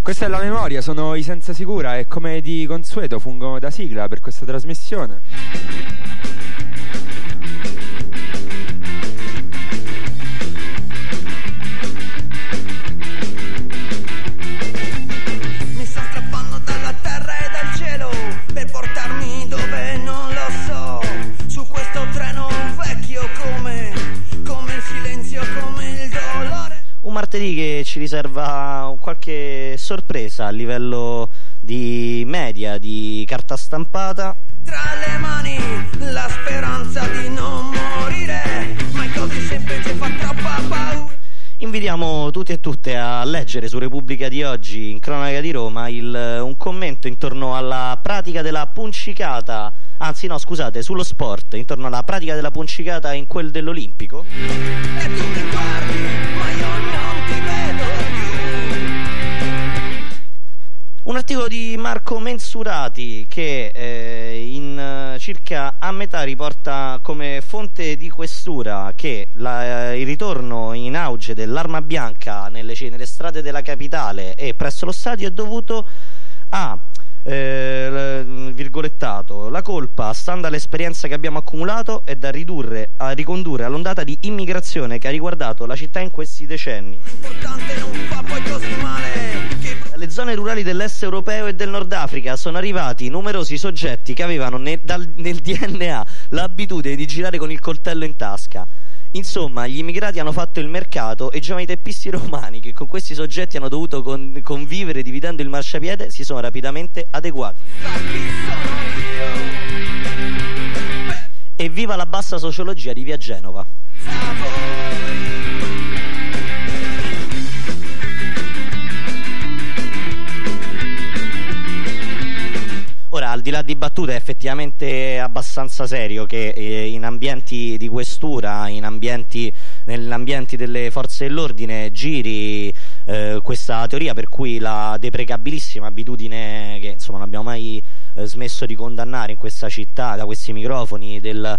Questa è la memoria, sono i Senza Sicura e come di consueto fungono da sigla per questa trasmissione. Mi sto strappando dalla terra e dal cielo per portarmi dove non lo so. Su questo treno vecchio come il silenzio, come il dolore. Un martedì che ci riserva qualche sorpresa a livello di media, di carta stampata. Tra le mani la speranza di non morire, ma è così semplice, fa troppa paura. Invitiamo tutti e tutte a leggere su Repubblica di oggi, in cronaca di Roma, un commento intorno alla pratica della puncicata, anzi no scusate, sullo sport, intorno alla pratica della puncicata in quel dell'Olimpico. E tu mi guardi, ma io non ti vedo più. Un articolo di Marco Mensurati che in circa a metà riporta come fonte di questura che il ritorno in auge dell'arma bianca nelle strade della capitale e presso lo stadio è dovuto a virgolettato, la colpa, stando all'esperienza che abbiamo accumulato, è da ricondurre all'ondata di immigrazione che ha riguardato la città in questi decenni. L'importante non fa poi così male. Dalle zone rurali dell'est europeo e del Nord Africa sono arrivati numerosi soggetti che avevano nel DNA l'abitudine di girare con il coltello in tasca. Insomma, gli immigrati hanno fatto il mercato e i giovani teppisti romani, che con questi soggetti hanno dovuto convivere dividendo il marciapiede, si sono rapidamente adeguati. E viva la bassa sociologia di Via Genova. Ora, al di là di battute, è effettivamente abbastanza serio che in ambienti di questura, negli ambienti delle forze dell'ordine, giri questa teoria per cui la deprecabilissima abitudine che insomma non abbiamo mai smesso di condannare in questa città, da questi microfoni, dello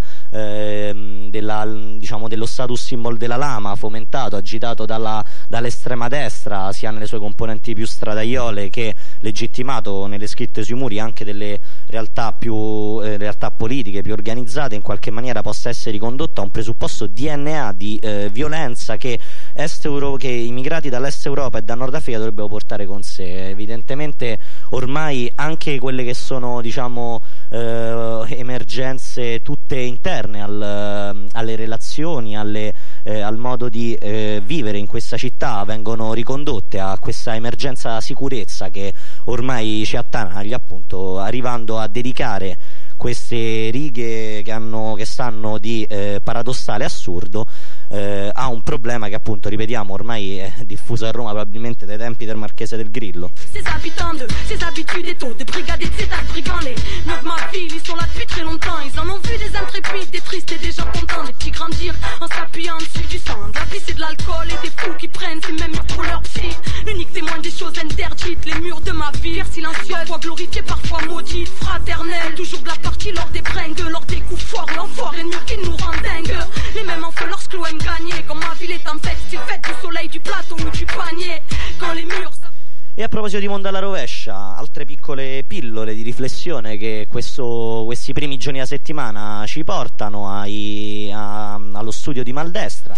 status symbol della lama, fomentato, agitato dall'estrema destra, sia nelle sue componenti più stradaiole che legittimato nelle scritte sui muri anche delle realtà politiche più organizzate, in qualche maniera possa essere ricondotta a un presupposto DNA di violenza che immigrati dall'est Europa e da Nord Africa dovrebbero portare con sé. Evidentemente ormai anche quelle che sono emergenze tutte interne alle relazioni, al modo di vivere in questa città vengono ricondotte a questa emergenza sicurezza che ormai ci attanaglia, appunto, arrivando a dedicare queste righe che stanno di paradossale assurdo a un problema che, appunto, ripetiamo, ormai è diffuso a Roma probabilmente dai tempi del Marchese del Grillo. Ces habitants de ces habitudes et taux de brigades et de ces tas de brigands, les neufs ma ville, ils sont là depuis très longtemps. Ils en ont vu des intrépides, des tristes et des gens contents, des petits grandir en s'appuyant dessus du sang, de la pisse et de l'alcool et des fous qui prennent ces mêmes murs pour leur psy. L'unique témoin des choses interdites, les murs de ma vie, silencieux, parfois glorifiés, parfois maudites, fraternelles, toujours de la partie lors des bringues, lors des coups forts, l'enfoiré de mur qui nous rend dingues. Les mêmes en feu lorsque l'eau aime gagner, quand ma ville est en fête, style fête du soleil, du plateau ou du panier, quand les murs... E a proposito di mondo alla rovescia, altre piccole pillole di riflessione che questi primi giorni della settimana ci portano allo studio di Maldestra.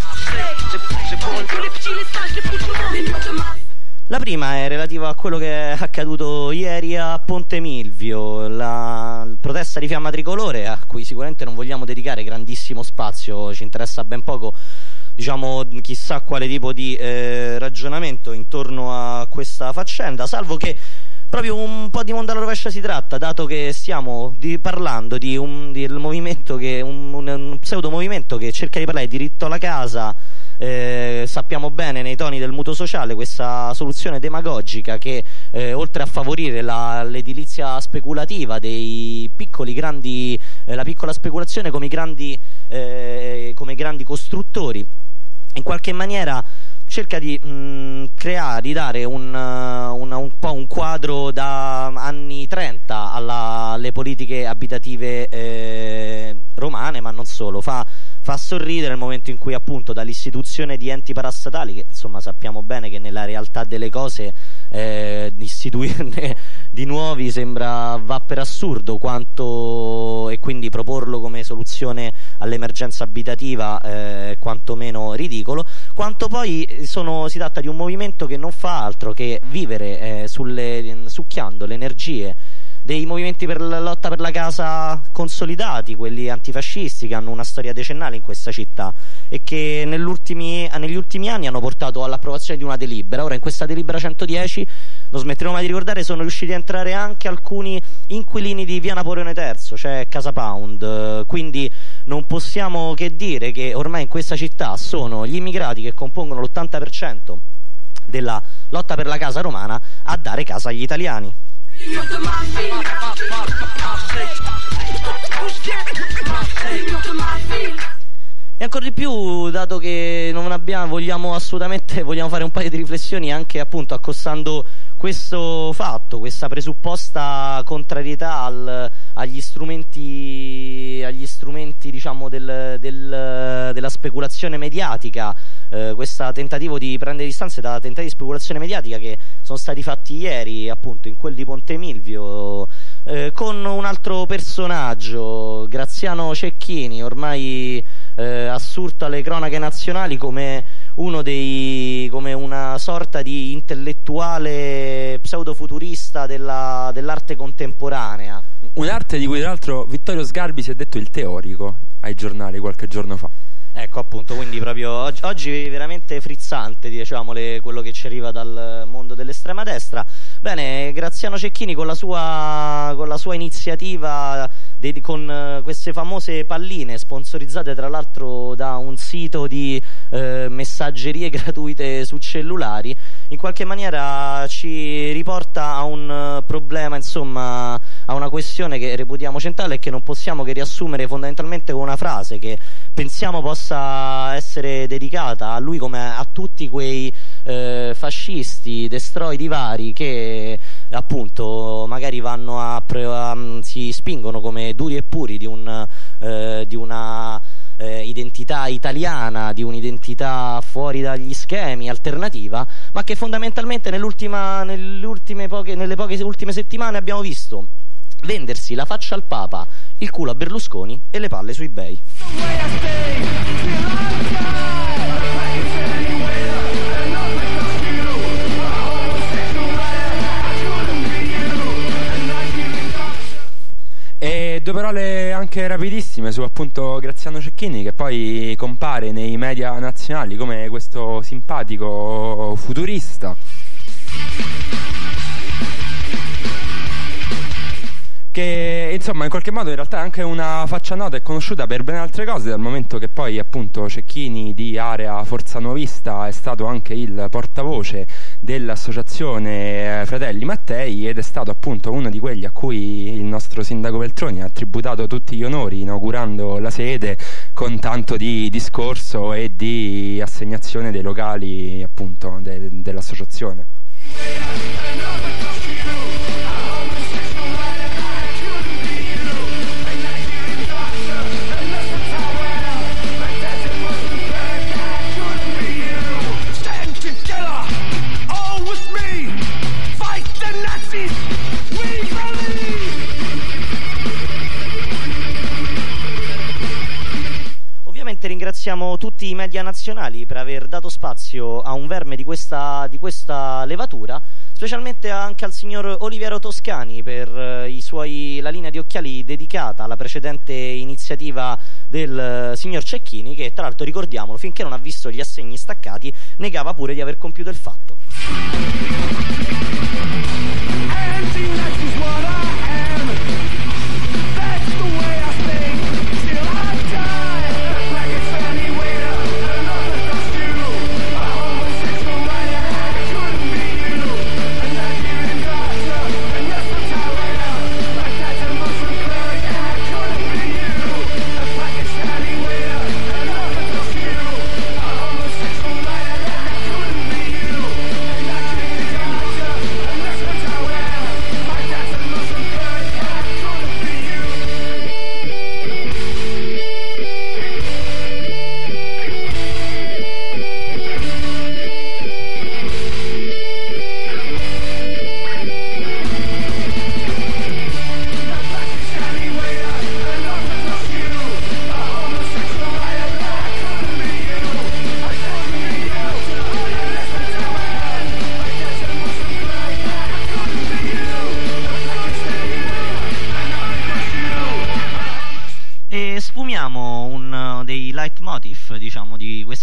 La prima è relativa a quello che è accaduto ieri a Ponte Milvio, la protesta di Fiamma Tricolore, a cui sicuramente non vogliamo dedicare grandissimo spazio, ci interessa ben poco, diciamo, chissà quale tipo di ragionamento intorno a questa faccenda, salvo che proprio un po' di mondo alla rovescia si tratta, dato che stiamo parlando di un pseudo movimento che cerca di parlare di diritto alla casa. Sappiamo bene nei toni del mutuo sociale questa soluzione demagogica che oltre a favorire l'edilizia speculativa dei piccoli grandi, la piccola speculazione come grandi costruttori, in qualche maniera cerca di dare un po' un quadro da anni 30 alle politiche abitative romane, ma non solo. Fa sorridere nel momento in cui, appunto, dall'istituzione di enti parastatali, che insomma sappiamo bene che nella realtà delle cose istituirne di nuovi va per assurdo, e quindi proporlo come soluzione all'emergenza abitativa quantomeno ridicolo, quanto poi si tratta di un movimento che non fa altro che vivere succhiando le energie dei movimenti per la lotta per la casa consolidati, quelli antifascisti che hanno una storia decennale in questa città e che negli ultimi anni hanno portato all'approvazione di una delibera. Ora in questa delibera 110, non smetteremo mai di ricordare, sono riusciti a entrare anche alcuni inquilini di via Napoleone III, cioè Casa Pound, quindi non possiamo che dire che ormai in questa città sono gli immigrati che compongono l'80% della lotta per la casa romana a dare casa agli italiani. E ancora di più, dato che vogliamo fare un paio di riflessioni anche appunto accostando questo fatto, questa presupposta contrarietà agli strumenti diciamo della speculazione mediatica, questo tentativo di prendere distanze da tentativi di speculazione mediatica che sono stati fatti ieri appunto in quel di Ponte Milvio, con un altro personaggio, Graziano Cecchini, ormai assurto alle cronache nazionali come una sorta di intellettuale pseudofuturista dell'arte contemporanea. Un'arte di cui tra l'altro Vittorio Sgarbi si è detto il teorico ai giornali qualche giorno fa. Ecco appunto, quindi proprio oggi veramente frizzante, diciamo, quello che ci arriva dal mondo dell'estrema destra. Bene, Graziano Cecchini con la sua iniziativa con queste famose palline sponsorizzate tra l'altro da un sito di messaggerie gratuite su cellulari, in qualche maniera ci riporta a un problema, insomma a una questione che reputiamo centrale e che non possiamo che riassumere fondamentalmente con una frase che pensiamo possa essere dedicata a lui come a tutti quei fascisti, destroidi vari che appunto magari si spingono come duri e puri di una identità italiana, di un'identità fuori dagli schemi, alternativa, ma che fondamentalmente nelle poche ultime settimane abbiamo visto vendersi la faccia al Papa, il culo a Berlusconi e le palle su eBay. E due parole anche rapidissime su appunto Graziano Cecchini, che poi compare nei media nazionali come questo simpatico futurista che insomma in qualche modo in realtà è anche una faccia nota e conosciuta per ben altre cose, dal momento che poi appunto Cecchini di area Forza Nuovista è stato anche il portavoce dell'associazione Fratelli Mattei ed è stato appunto uno di quelli a cui il nostro sindaco Veltroni ha tributato tutti gli onori inaugurando la sede con tanto di discorso e di assegnazione dei locali appunto dell'associazione. Ringraziamo tutti i media nazionali per aver dato spazio a un verme di questa levatura, specialmente anche al signor Oliviero Toscani per la linea di occhiali dedicata alla precedente iniziativa del signor Cecchini, che tra l'altro, ricordiamolo, finché non ha visto gli assegni staccati negava pure di aver compiuto il fatto.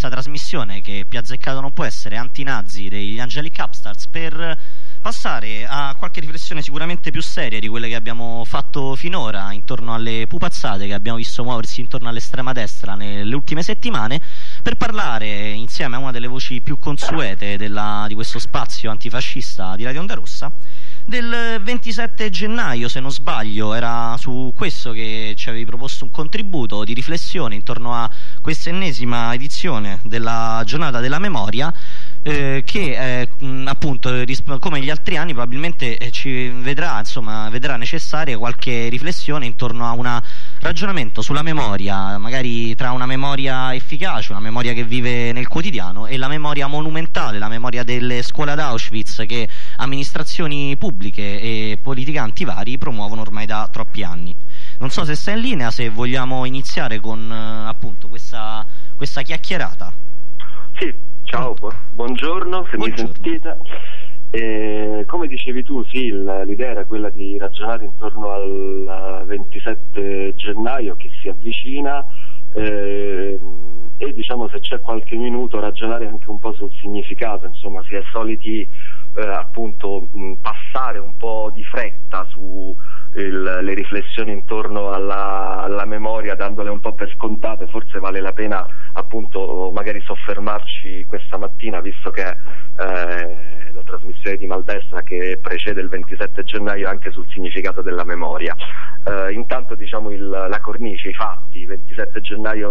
questa trasmissione, che più azzeccato non può essere, antinazi degli Angelic Upstarts, per passare a qualche riflessione sicuramente più seria di quelle che abbiamo fatto finora intorno alle pupazzate che abbiamo visto muoversi intorno all'estrema destra nelle ultime settimane, per parlare insieme a una delle voci più consuete di questo spazio antifascista di Radio Onda Rossa del 27 gennaio, se non sbaglio. Era su questo che ci avevi proposto un contributo di riflessione intorno a questa ennesima edizione della Giornata della Memoria, che appunto, come gli altri anni, probabilmente ci vedrà necessaria qualche riflessione intorno a un ragionamento sulla memoria, magari tra una memoria efficace, una memoria che vive nel quotidiano, e la memoria monumentale, la memoria delle scuole ad Auschwitz, che amministrazioni pubbliche e politicanti vari promuovono ormai da troppi anni. Non so se sei in linea, se vogliamo iniziare con appunto questa chiacchierata. Sì. Ciao, buongiorno, se buongiorno. Mi sentite. Come dicevi tu, sì, l'idea era quella di ragionare intorno al 27 gennaio che si avvicina, e diciamo, se c'è qualche minuto, ragionare anche un po' sul significato. Insomma, si è soliti appunto passare un po' di fretta su le riflessioni intorno alla memoria, dandole un po' per scontate. Forse vale la pena appunto magari soffermarci questa mattina, visto che la trasmissione di Maldestra che precede il 27 gennaio anche sul significato della memoria. Intanto, diciamo, la cornice, i fatti. 27 gennaio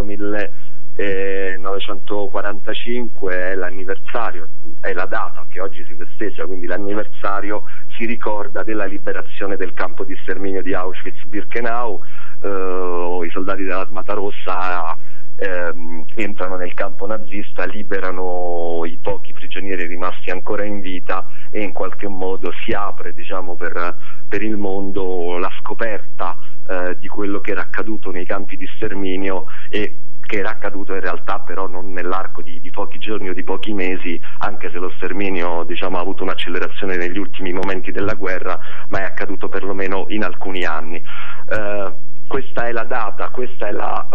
1945 è l'anniversario, è la data che oggi si festeggia, quindi l'anniversario, si ricorda della liberazione del campo di sterminio di Auschwitz-Birkenau. I soldati dell'Armata Rossa entrano nel campo nazista, liberano i pochi prigionieri rimasti ancora in vita, e in qualche modo si apre, diciamo, per il mondo la scoperta di quello che era accaduto nei campi di sterminio, e che era accaduto in realtà però non nell'arco di pochi giorni o di pochi mesi, anche se lo sterminio, diciamo, ha avuto un'accelerazione negli ultimi momenti della guerra, ma è accaduto perlomeno in alcuni anni. Questa è la data, questa è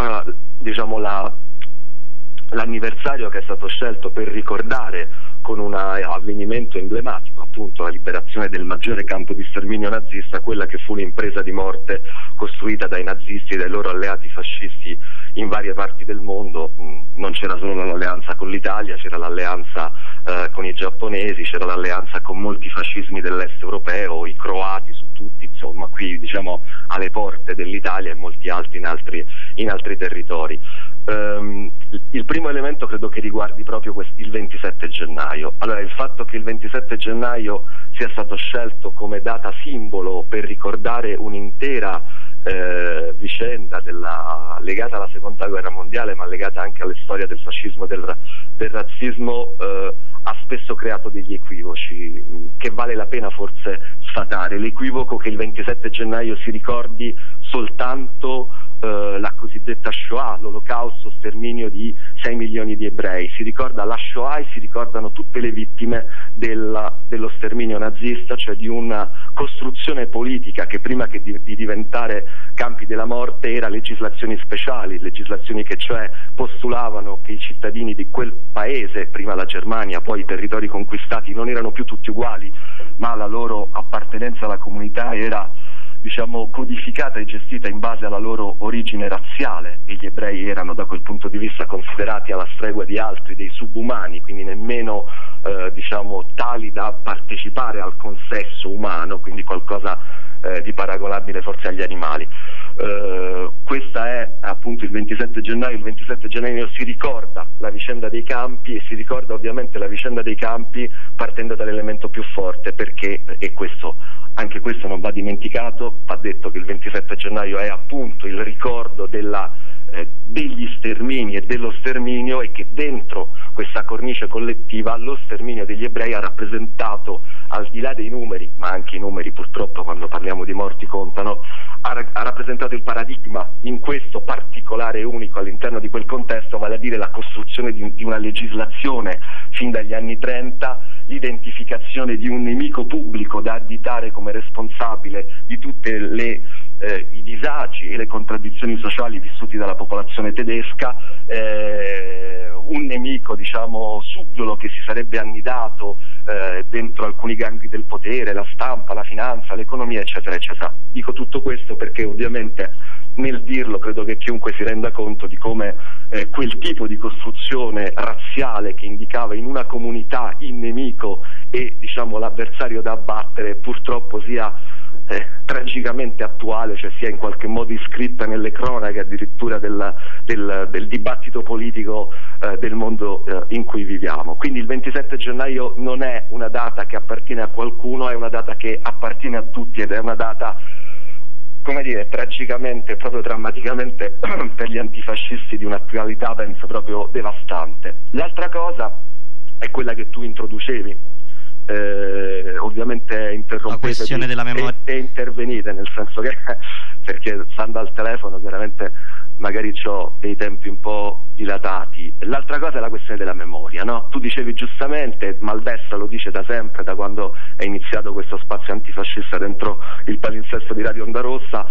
l'anniversario che è stato scelto per ricordare, con un avvenimento emblematico, appunto la liberazione del maggiore campo di sterminio nazista, quella che fu l'impresa di morte costruita dai nazisti e dai loro alleati fascisti in varie parti del mondo. Non c'era solo l'alleanza con l'Italia, c'era l'alleanza con i giapponesi, c'era l'alleanza con molti fascismi dell'est europeo, i croati su tutti, insomma, qui, diciamo, alle porte dell'Italia e molti altri in altri territori. Il primo elemento credo che riguardi proprio il 27 gennaio. Allora, il fatto che il 27 gennaio sia stato scelto come data simbolo per ricordare un'intera vicenda legata alla seconda guerra mondiale, ma legata anche alla storia del fascismo e del razzismo, ha spesso creato degli equivoci che vale la pena forse sfatare. L'equivoco che il 27 gennaio si ricordi soltanto la cosiddetta Shoah, l'olocausto, sterminio di 6 milioni di ebrei. Si ricorda la Shoah e si ricordano tutte le vittime dello sterminio nazista, cioè di una costruzione politica che prima che di diventare campi della morte era legislazioni speciali, legislazioni che cioè postulavano che i cittadini di quel paese, prima la Germania, poi i territori conquistati, non erano più tutti uguali, ma la loro appartenenza alla comunità era, diciamo, codificata e gestita in base alla loro origine razziale, e gli ebrei erano da quel punto di vista considerati alla stregua di altri, dei subumani, quindi nemmeno diciamo tali da partecipare al consesso umano, quindi qualcosa di paragonabile forse agli animali. Questa è appunto il 27 gennaio. Il 27 gennaio si ricorda la vicenda dei campi, e si ricorda ovviamente la vicenda dei campi partendo dall'elemento più forte, perché, e anche questo non va dimenticato, va detto che il 27 gennaio è appunto il ricordo degli stermini e dello sterminio, e che dentro questa cornice collettiva lo sterminio degli ebrei ha rappresentato, al di là dei numeri, ma anche i numeri purtroppo quando parliamo di morti contano, ha rappresentato il paradigma in questo particolare e unico all'interno di quel contesto, vale a dire la costruzione di una legislazione fin dagli anni 30, l'identificazione di un nemico pubblico da additare come responsabile di tutte i disagi e le contraddizioni sociali vissuti dalla popolazione tedesca, un nemico, diciamo, subdolo che si sarebbe annidato dentro alcuni gangli del potere, la stampa, la finanza, l'economia, eccetera, eccetera. Dico tutto questo perché ovviamente nel dirlo credo che chiunque si renda conto di come quel tipo di costruzione razziale che indicava in una comunità il nemico e, diciamo, l'avversario da abbattere purtroppo sia tragicamente attuale, cioè sia in qualche modo iscritta nelle cronache addirittura del dibattito politico del mondo in cui viviamo. Quindi il 27 gennaio non è una data che appartiene a qualcuno, è una data che appartiene a tutti ed è una data, come dire, tragicamente, proprio drammaticamente per gli antifascisti di un'attualità penso proprio devastante. L'altra cosa è quella che tu introducevi, ovviamente interrompete della memoria e intervenite, nel senso che perché stando al telefono chiaramente magari ho dei tempi un po' dilatati. L'altra cosa è la questione della memoria, no? Tu dicevi giustamente, Maldestra lo dice da sempre, da quando è iniziato questo spazio antifascista dentro il palinsesto di Radio Onda Rossa,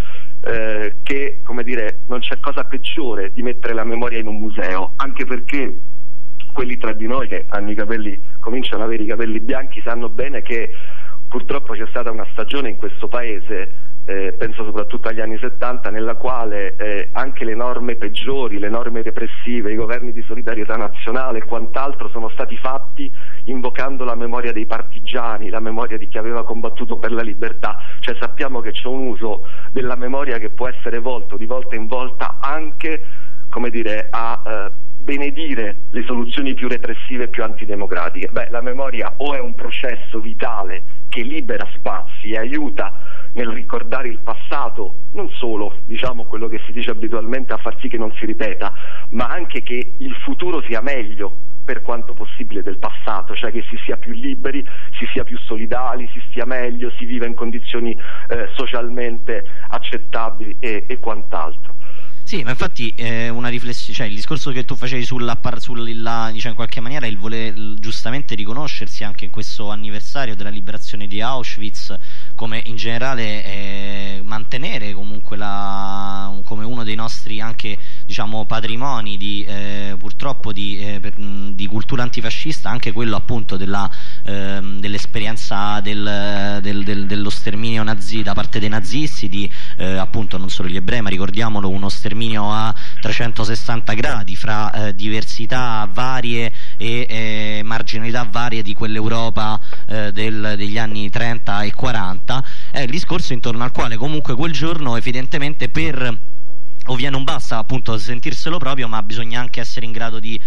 che, come dire, non c'è cosa peggiore di mettere la memoria in un museo, anche perché quelli tra di noi che hanno i capelli, cominciano ad avere i capelli bianchi, sanno bene che purtroppo c'è stata una stagione in questo paese, penso soprattutto agli anni 70, nella quale anche le norme peggiori, le norme repressive, i governi di solidarietà nazionale e quant'altro sono stati fatti invocando la memoria dei partigiani, la memoria di chi aveva combattuto per la libertà. Cioè sappiamo che c'è un uso della memoria che può essere volto di volta in volta anche, come dire, a benedire le soluzioni più repressive e più antidemocratiche. Beh, la memoria o è un processo vitale che libera spazi e aiuta nel ricordare il passato, non solo, diciamo, quello che si dice abitualmente, a far sì che non si ripeta, ma anche che il futuro sia meglio per quanto possibile del passato, cioè che si sia più liberi, si sia più solidali, si stia meglio, si viva in condizioni socialmente accettabili e quant'altro. Sì, ma infatti una riflessione, cioè il discorso che tu facevi diciamo, in qualche maniera il voler giustamente riconoscersi anche in questo anniversario della liberazione di Auschwitz, come in generale mantenere comunque come uno dei nostri anche, diciamo, patrimoni purtroppo di cultura antifascista, anche quello appunto dell'esperienza dello sterminio da parte dei nazisti, appunto non solo gli ebrei, ma ricordiamolo, uno sterminio a 360 gradi fra diversità varie e marginalità varie di quell'Europa degli anni 30 e 40, è il discorso intorno al quale comunque quel giorno evidentemente non basta appunto sentirselo proprio, ma bisogna anche essere in grado di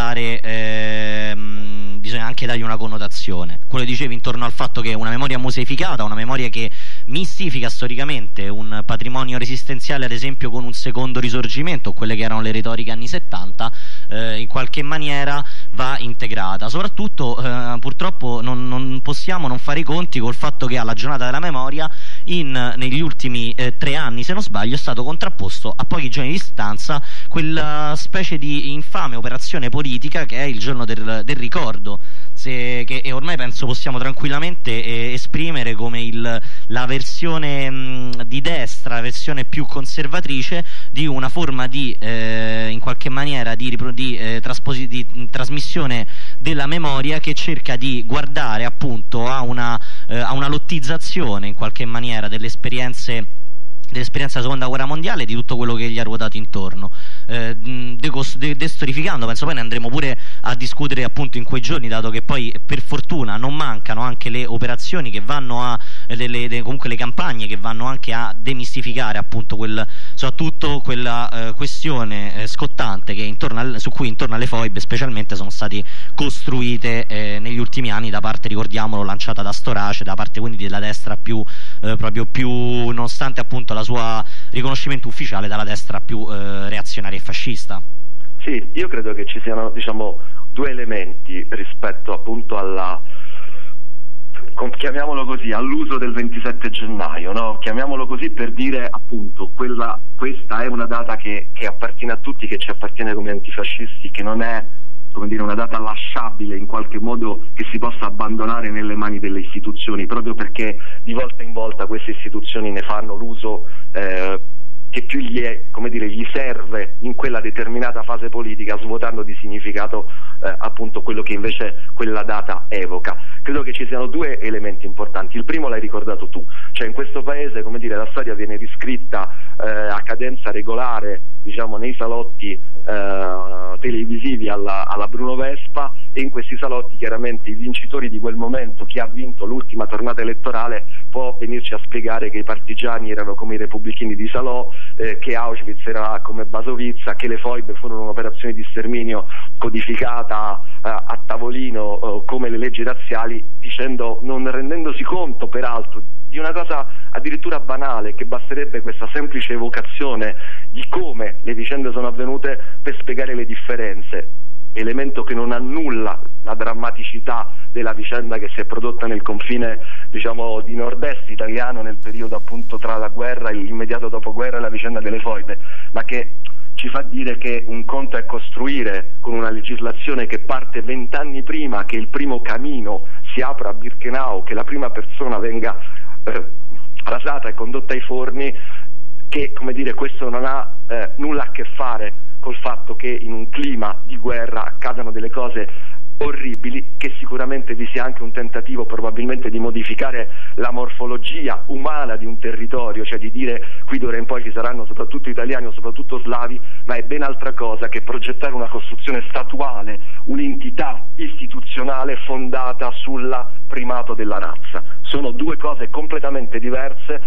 bisogna anche dargli una connotazione. Quello che dicevi intorno al fatto che una memoria museificata, una memoria che mistifica storicamente un patrimonio resistenziale, ad esempio con un secondo risorgimento, quelle che erano le retoriche anni 70, in qualche maniera va integrata. Soprattutto purtroppo non possiamo non fare i conti col fatto che alla giornata della memoria negli ultimi 3 anni, se non sbaglio, è stato contrapposto a pochi giorni di distanza quella specie di infame operazione politica che è il giorno del ricordo, che ormai penso possiamo tranquillamente esprimere come la versione di destra, la versione più conservatrice di una forma in qualche maniera di trasmissione della memoria, che cerca di guardare appunto a una lottizzazione in qualche maniera dell'esperienza della seconda guerra mondiale e di tutto quello che gli ha ruotato intorno, destorificando. Penso poi ne andremo pure a discutere appunto in quei giorni, dato che poi per fortuna non mancano anche le operazioni che vanno comunque le campagne che vanno anche a demistificare appunto soprattutto quella questione scottante su cui intorno alle foibe specialmente sono stati costruite negli ultimi anni da parte, ricordiamolo, lanciata da Storace, da parte quindi della destra proprio più, nonostante appunto la sua riconoscimento ufficiale, dalla destra più reazionaria e fascista. Sì, io credo che ci siano, diciamo, 2 elementi rispetto appunto chiamiamolo così, all'uso del 27 gennaio, no? Chiamiamolo così per dire appunto questa è una data che appartiene a tutti, che ci appartiene come antifascisti, che non è, come dire, una data lasciabile in qualche modo, che si possa abbandonare nelle mani delle istituzioni, proprio perché di volta in volta queste istituzioni ne fanno l'uso che più gli serve in quella determinata fase politica, svuotando di significato appunto quello che invece quella data evoca. Credo che ci siano due elementi importanti. Il primo l'hai ricordato tu, cioè in questo paese, come dire, la storia viene riscritta a cadenza regolare, diciamo, nei salotti televisivi alla Bruno Vespa, e in questi salotti chiaramente i vincitori di quel momento, chi ha vinto l'ultima tornata elettorale, può venirci a spiegare che i partigiani erano come i repubblichini di Salò, che Auschwitz era come Basovizza, che le foibe furono un'operazione di sterminio codificata a tavolino come le leggi razziali, dicendo, non rendendosi conto peraltro di una cosa addirittura banale, che basterebbe questa semplice evocazione di come le vicende sono avvenute per spiegare le differenze, elemento che non annulla la drammaticità della vicenda che si è prodotta nel confine, diciamo, di nord-est italiano nel periodo appunto tra la guerra, l'immediato dopoguerra e la vicenda delle foibe, ma che ci fa dire che un conto è costruire con una legislazione che parte 20 anni prima che il primo camino si apra a Birkenau, che la prima persona venga rasata e condotta ai forni, che, come dire, questo non ha nulla a che fare col fatto che in un clima di guerra accadano delle cose orribili, che sicuramente vi sia anche un tentativo probabilmente di modificare la morfologia umana di un territorio, cioè di dire qui d'ora in poi ci saranno soprattutto italiani o soprattutto slavi, ma è ben altra cosa che progettare una costruzione statuale, un'entità istituzionale fondata sul primato della razza. Sono due cose completamente diverse.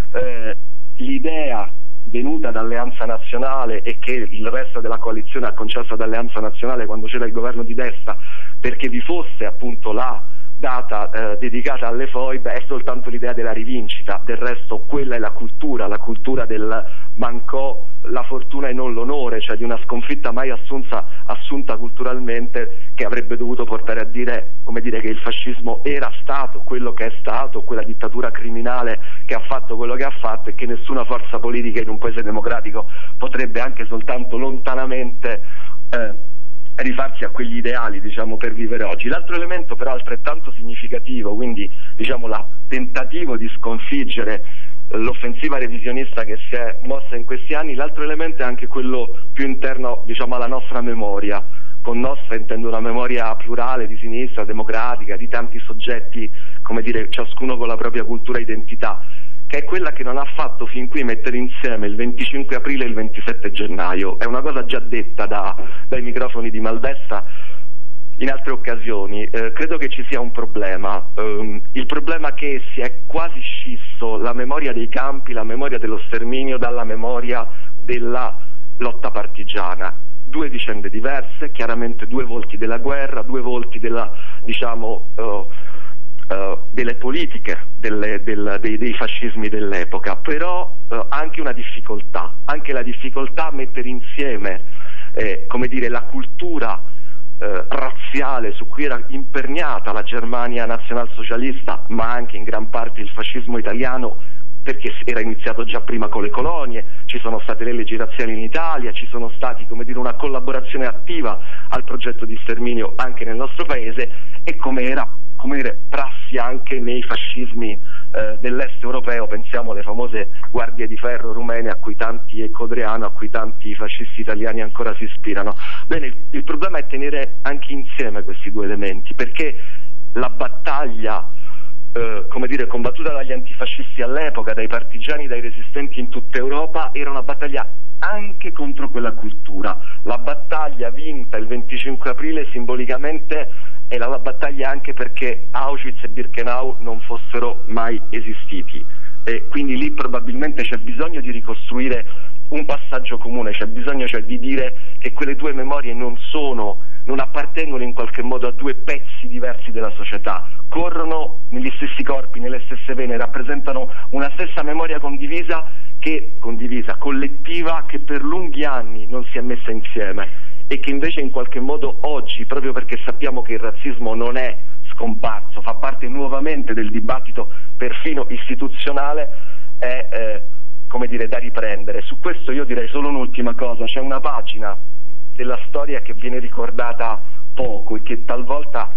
L'idea venuta da Alleanza Nazionale e che il resto della coalizione ha concesso ad Alleanza Nazionale quando c'era il governo di destra, perché vi fosse appunto la data dedicata alle foibe, è soltanto l'idea della rivincita. Del resto quella è la cultura del mancò la fortuna e non l'onore, cioè di una sconfitta mai assunta culturalmente, che avrebbe dovuto portare a dire, come dire, che il fascismo era stato quello che è stato, quella dittatura criminale che ha fatto quello che ha fatto, e che nessuna forza politica in un paese democratico potrebbe anche soltanto lontanamente rifarsi a quegli ideali, diciamo, per vivere oggi. L'altro elemento però altrettanto significativo, quindi diciamo il tentativo di sconfiggere l'offensiva revisionista che si è mossa in questi anni, l'altro elemento è anche quello più interno, diciamo, alla nostra memoria. Con nostra intendo una memoria plurale, di sinistra, democratica, di tanti soggetti, come dire, ciascuno con la propria cultura e identità, che è quella che non ha fatto fin qui mettere insieme il 25 aprile e il 27 gennaio. È una cosa già detta dai microfoni di Maldesta in altre occasioni. Credo che ci sia un problema, il problema che si è quasi scisso la memoria dei campi, la memoria dello sterminio dalla memoria della lotta partigiana. Due vicende diverse, chiaramente due volti della guerra, due volti della, diciamo, delle politiche dei fascismi dell'epoca, però anche una difficoltà, anche la difficoltà a mettere insieme come dire, la cultura razziale su cui era imperniata la Germania nazionalsocialista, ma anche in gran parte il fascismo italiano, perché era iniziato già prima con le colonie, ci sono state le leggi razziali in Italia, ci sono stati, come dire, una collaborazione attiva al progetto di sterminio anche nel nostro paese, e come era, come dire, prassi anche nei fascismi dell'est europeo. Pensiamo alle famose guardie di ferro rumene a cui tanti, e Codreano, a cui tanti fascisti italiani ancora si ispirano. Bene, il problema è tenere anche insieme questi due elementi, perché la battaglia come dire, combattuta dagli antifascisti all'epoca, dai partigiani, dai resistenti in tutta Europa, era una battaglia anche contro quella cultura. La battaglia vinta il 25 aprile simbolicamente era la battaglia anche perché Auschwitz e Birkenau non fossero mai esistiti, e quindi lì probabilmente c'è bisogno di ricostruire un passaggio comune, c'è bisogno, cioè, di dire che quelle due memorie non appartengono in qualche modo a due pezzi diversi della società, corrono negli stessi corpi, nelle stesse vene, rappresentano una stessa memoria condivisa, collettiva, che per lunghi anni non si è messa insieme, e che invece in qualche modo oggi, proprio perché sappiamo che il razzismo non è scomparso, fa parte nuovamente del dibattito perfino istituzionale, è come dire, da riprendere. Su questo io direi solo un'ultima cosa: c'è una pagina della storia che viene ricordata poco e che talvolta,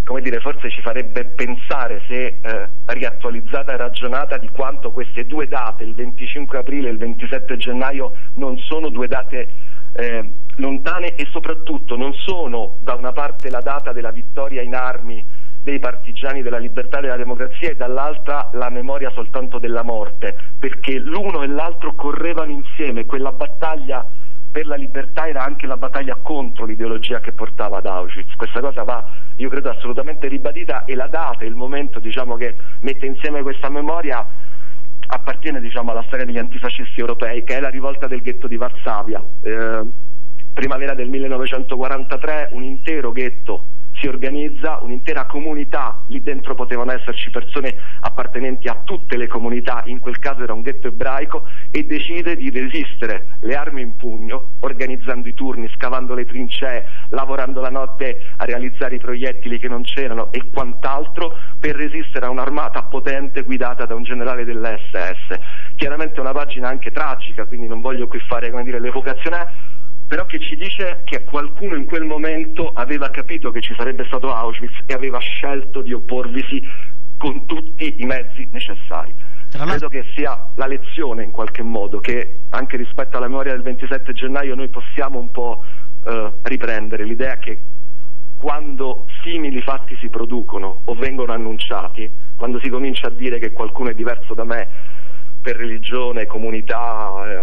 come dire, forse ci farebbe pensare, se riattualizzata e ragionata, di quanto queste due date, il 25 aprile e il 27 gennaio, non sono due date lontane, e soprattutto non sono da una parte la data della vittoria in armi dei partigiani della libertà e della democrazia e dall'altra la memoria soltanto della morte, perché l'uno e l'altro correvano insieme. Quella battaglia per la libertà era anche la battaglia contro l'ideologia che portava ad Auschwitz. Questa cosa va, io credo, assolutamente ribadita, e la data, il momento, diciamo, che mette insieme questa memoria appartiene, diciamo, alla storia degli antifascisti europei, che è la rivolta del ghetto di Varsavia. Primavera del 1943, un intero ghetto si organizza, un'intera comunità, lì dentro potevano esserci persone appartenenti a tutte le comunità, in quel caso era un ghetto ebraico, e decide di resistere, le armi in pugno, organizzando i turni, scavando le trincee, lavorando la notte a realizzare i proiettili che non c'erano e quant'altro, per resistere a un'armata potente guidata da un generale dell'SS. Chiaramente una pagina anche tragica, quindi non voglio qui fare, come dire, l'evocazione, però che ci dice che qualcuno in quel momento aveva capito che ci sarebbe stato Auschwitz e aveva scelto di opporvisi con tutti i mezzi necessari. Credo che sia la lezione, in qualche modo, che anche rispetto alla memoria del 27 gennaio noi possiamo un po' riprendere, l'idea che quando simili fatti si producono o vengono annunciati, quando si comincia a dire che qualcuno è diverso da me per religione, comunità,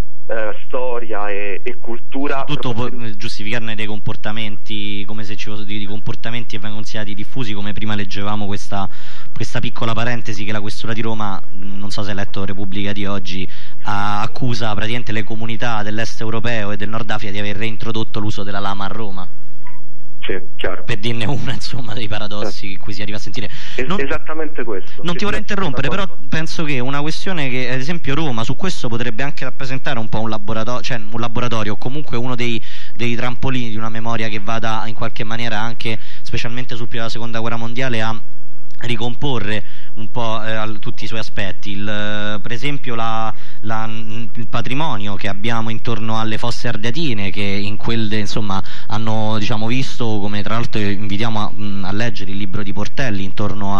storia e cultura, tutto giustificarne dei comportamenti, come se ci fossero di comportamenti che vengono considerati diffusi, come prima leggevamo questa piccola parentesi che la Questura di Roma, non so se hai letto Repubblica di oggi, accusa praticamente le comunità dell'est europeo e del Nord Africa di aver reintrodotto l'uso della lama a Roma. Sì, chiaro. Per dirne una, insomma, dei paradossi che qui si arriva a sentire. Esattamente questo. Non ti vorrei interrompere, però penso che una questione che, ad esempio, Roma su questo potrebbe anche rappresentare un po' un laboratorio, o comunque uno dei trampolini di una memoria che vada in qualche maniera anche, specialmente sul periodo della Seconda Guerra Mondiale, a ricomporre un po' tutti i suoi aspetti, per esempio il patrimonio che abbiamo intorno alle fosse ardeatine, che in quelle, insomma, hanno, diciamo, visto, come tra l'altro invitiamo a leggere il libro di Portelli intorno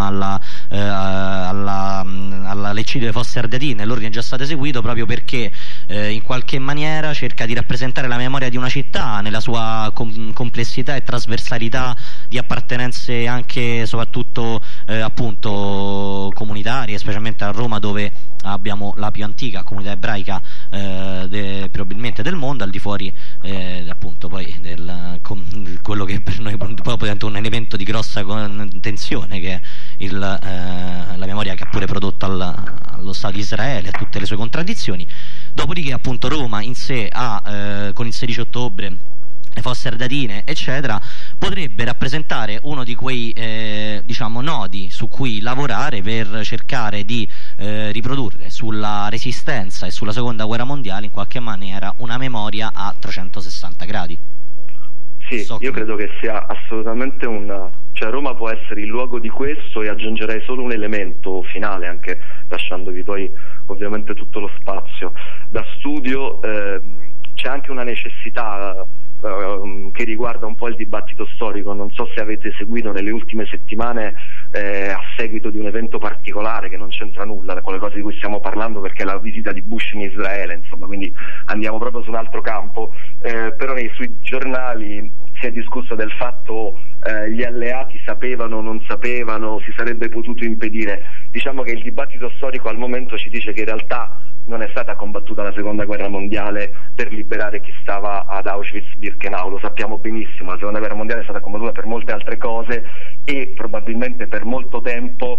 all'eccidio delle fosse ardeatine. L'ordine è già stato eseguito proprio perché in qualche maniera cerca di rappresentare la memoria di una città nella sua complessità e trasversalità di appartenenze, anche soprattutto appunto comunitarie, specialmente a Roma, dove abbiamo la più antica comunità ebraica probabilmente del mondo, al di fuori appunto poi quello che per noi poi diventa un elemento di grossa tensione, che è la memoria che ha pure prodotto allo Stato di Israele, a tutte le sue contraddizioni. Dopodiché appunto Roma in sé con il 16 ottobre, le fosse ardeatine, eccetera, potrebbe rappresentare uno di quei diciamo nodi su cui lavorare per cercare di riprodurre sulla resistenza e sulla Seconda Guerra Mondiale in qualche maniera una memoria a 360 gradi. Sì, io credo che sia assolutamente cioè Roma può essere il luogo di questo, e aggiungerei solo un elemento finale, anche lasciandovi poi ovviamente tutto lo spazio da studio. C'è anche una necessità che riguarda un po' il dibattito storico. Non so se avete seguito nelle ultime settimane, a seguito di un evento particolare che non c'entra nulla con le cose di cui stiamo parlando, perché è la visita di Bush in Israele, insomma, quindi andiamo proprio su un altro campo, però sui giornali si è discusso del fatto gli alleati sapevano o non sapevano, si sarebbe potuto impedire. Diciamo che il dibattito storico al momento ci dice che in realtà non è stata combattuta la Seconda Guerra Mondiale per liberare chi stava ad Auschwitz-Birkenau, lo sappiamo benissimo. La Seconda Guerra Mondiale è stata combattuta per molte altre cose, e probabilmente per molto tempo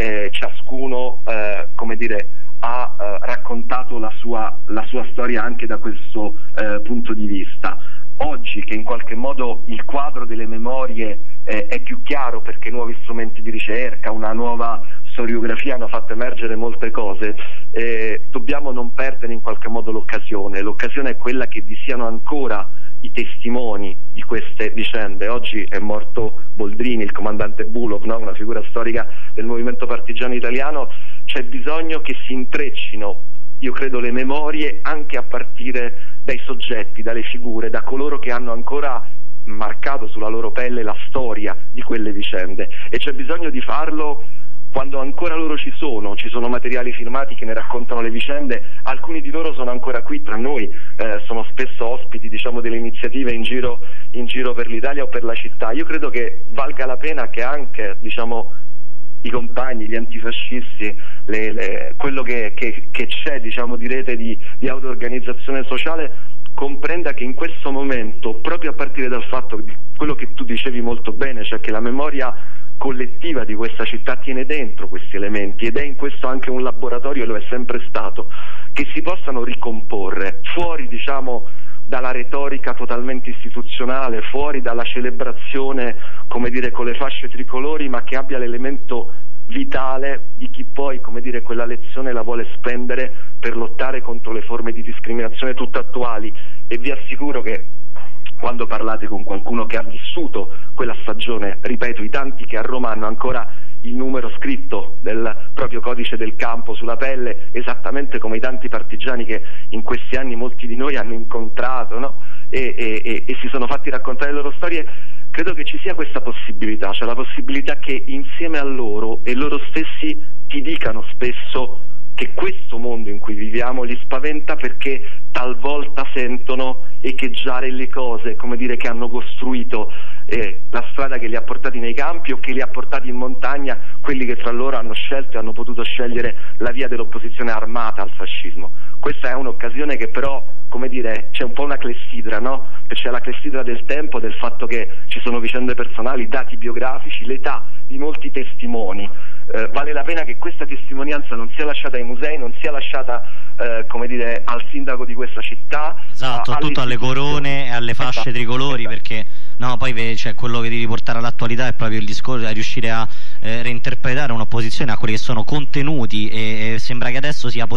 ciascuno come dire, ha raccontato la sua storia anche da questo punto di vista. Oggi, che in qualche modo il quadro delle memorie è più chiaro, perché nuovi strumenti di ricerca, una nuova storiografia hanno fatto emergere molte cose, dobbiamo non perdere in qualche modo l'occasione. L'occasione è quella che vi siano ancora i testimoni di queste vicende. Oggi è morto Boldrini, il comandante Bulov, no? Una figura storica del movimento partigiano italiano. C'è bisogno che si intreccino, io credo, le memorie anche a partire dai soggetti, dalle figure, da coloro che hanno ancora marcato sulla loro pelle la storia di quelle vicende, e c'è bisogno di farlo quando ancora loro ci sono materiali filmati che ne raccontano le vicende. Alcuni di loro sono ancora qui tra noi, sono spesso ospiti, diciamo, delle iniziative in giro per l'Italia o per la città. Io credo che valga la pena che anche, diciamo, i compagni, gli antifascisti, quello che c'è, diciamo, di rete di auto-organizzazione sociale, comprenda che in questo momento, proprio a partire dal fatto di quello che tu dicevi molto bene, cioè che la memoria collettiva di questa città tiene dentro questi elementi, ed è in questo anche un laboratorio, e lo è sempre stato, che si possano ricomporre fuori, diciamo, dalla retorica totalmente istituzionale, fuori dalla celebrazione, come dire, con le fasce tricolori, ma che abbia l'elemento vitale di chi poi, come dire, quella lezione la vuole spendere per lottare contro le forme di discriminazione tutte attuali. E vi assicuro che quando parlate con qualcuno che ha vissuto quella stagione, ripeto, i tanti che a Roma hanno ancora il numero scritto del proprio codice del campo sulla pelle, esattamente come i tanti partigiani che in questi anni molti di noi hanno incontrato, no? e si sono fatti raccontare le loro storie, credo che ci sia questa possibilità, cioè la possibilità che insieme a loro e loro stessi ti dicano spesso che questo mondo in cui viviamo li spaventa, perché talvolta sentono echeggiare le cose, come dire, che hanno costruito la strada che li ha portati nei campi o che li ha portati in montagna, quelli che tra loro hanno scelto e hanno potuto scegliere la via dell'opposizione armata al fascismo. Questa è un'occasione che però, come dire, c'è un po' una clessidra, no? C'è la clessidra del tempo, del fatto che ci sono vicende personali, dati biografici, l'età di molti testimoni. Vale la pena che questa testimonianza non sia lasciata ai musei, non sia lasciata, come dire, al sindaco di questa città. Esatto, tutto alle corone e alle fasce tricolori, perché no, poi c'è quello che devi portare all'attualità è proprio il discorso, è riuscire a reinterpretare un'opposizione a quelli che sono contenuti, e sembra che adesso sia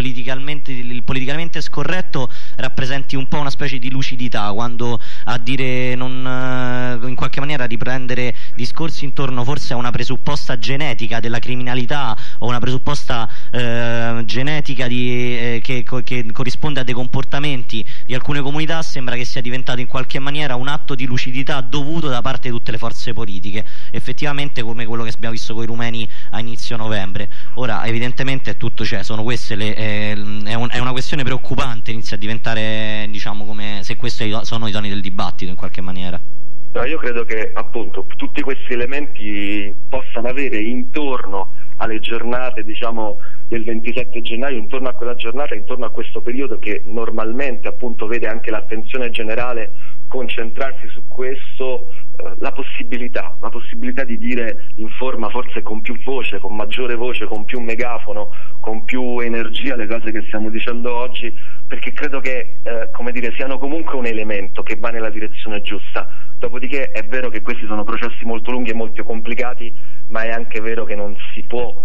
il politicamente scorretto rappresenti un po' una specie di lucidità, quando a dire in qualche maniera riprendere discorsi intorno forse a una presupposta genetica della criminalità o una presupposta genetica che corrisponde a dei comportamenti di alcune comunità, sembra che sia diventato in qualche maniera un atto di lucidità dovuto da parte di tutte le forze politiche, effettivamente, come quello che abbiamo visto con i rumeni a inizio novembre. Ora evidentemente tutto, cioè, sono queste è una questione preoccupante, inizia a diventare, diciamo, come se questi sono i toni del dibattito in qualche maniera. No, io credo che appunto tutti questi elementi possano avere intorno alle giornate, diciamo, del 27 gennaio, intorno a quella giornata, intorno a questo periodo che normalmente appunto vede anche l'attenzione generale concentrarsi su questo, la possibilità di dire in forma forse con più voce, con maggiore voce, con più megafono, con più energia le cose che stiamo dicendo oggi, perché credo che come dire, siano comunque un elemento che va nella direzione giusta. Dopodiché è vero che questi sono processi molto lunghi e molto complicati, ma è anche vero che non si può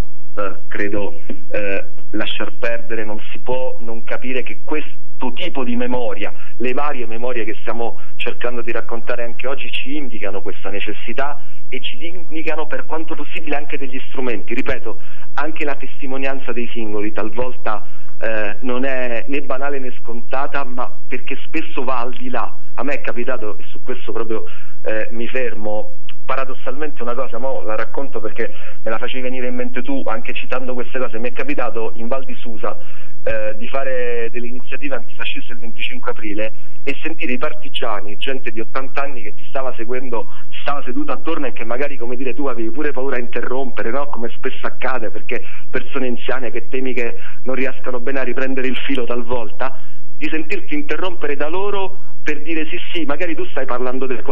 credo lasciar perdere, non si può non capire che questo tipo di memoria, le varie memorie che stiamo cercando di raccontare anche oggi, ci indicano questa necessità e ci indicano per quanto possibile anche degli strumenti. Ripeto, anche la testimonianza dei singoli talvolta non è né banale né scontata, ma perché spesso va al di là. A me è capitato, e su questo proprio mi fermo, paradossalmente una cosa, mo la racconto perché me la facevi venire in mente tu anche citando queste cose. Mi è capitato in Val di Susa di fare delle iniziative antifasciste il 25 aprile e sentire i partigiani, gente di 80 anni che ti stava seguendo, ti stava seduta attorno e che magari, come dire, tu avevi pure paura a interrompere, no? Come spesso accade, perché persone anziane che temi che non riescano bene a riprendere il filo talvolta, di sentirti interrompere da loro per dire sì, magari tu stai parlando del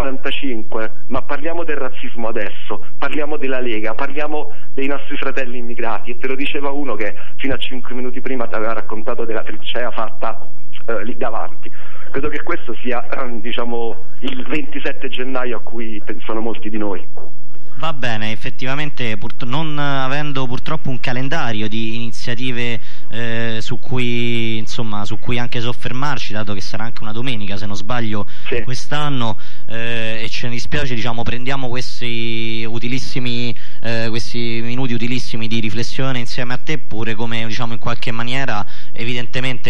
45, ma parliamo del razzismo adesso, parliamo della Lega, parliamo dei nostri fratelli immigrati, e te lo diceva uno che fino a 5 minuti prima ti aveva raccontato della trincea fatta lì davanti. Credo che questo sia diciamo il 27 gennaio a cui pensano molti di noi. Va bene, effettivamente non avendo purtroppo un calendario di iniziative su cui anche soffermarci, dato che sarà anche una domenica se non sbaglio quest'anno, e ce ne dispiace, prendiamo questi minuti utilissimi di riflessione insieme a te, pure come in qualche maniera evidentemente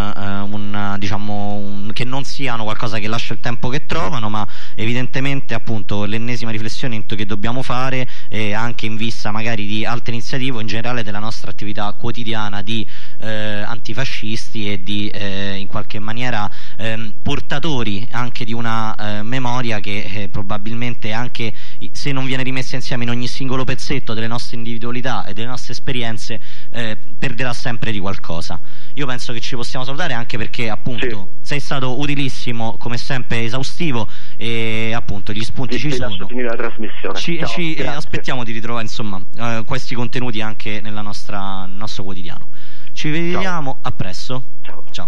che non siano qualcosa che lascia il tempo che trovano, ma evidentemente appunto l'ennesima riflessione che dobbiamo fare, anche in vista magari di altre iniziative, in generale della nostra attività quotidiana di antifascisti e di in qualche maniera portatori anche di una memoria che probabilmente, anche se non viene rimessa insieme in ogni singolo pezzetto delle nostre individualità e delle nostre esperienze, perderà sempre di qualcosa. Io penso che ci possiamo salutare, anche perché appunto sei stato utilissimo, come sempre esaustivo, e appunto gli spunti ci sono. Lascio finire la trasmissione. Ci aspettiamo di ritrovare questi contenuti anche nel nostro quotidiano. Ci vediamo a presto. Ciao.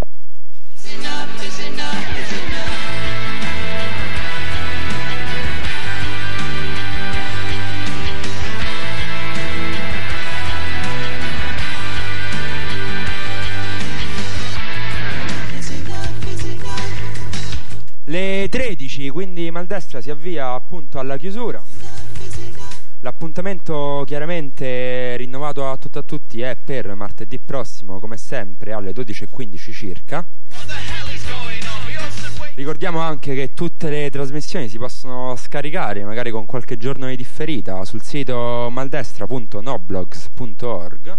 Le 13, quindi Maldestra si avvia appunto alla chiusura. L'appuntamento chiaramente rinnovato a tutti è per martedì prossimo, come sempre alle 12:15 circa. Ricordiamo anche che tutte le trasmissioni si possono scaricare, magari con qualche giorno di differita, sul sito maldestra.noblogs.org.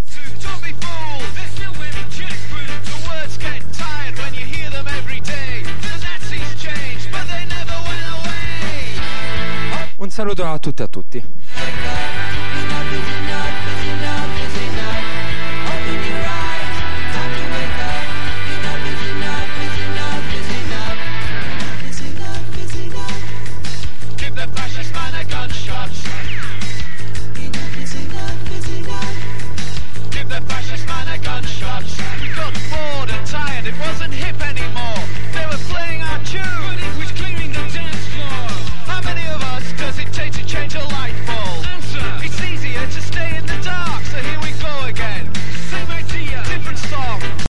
Un saluto a tutte e a tutti. Give the fascist man a gunshot. We got bored and tired, it wasn't hip anymore.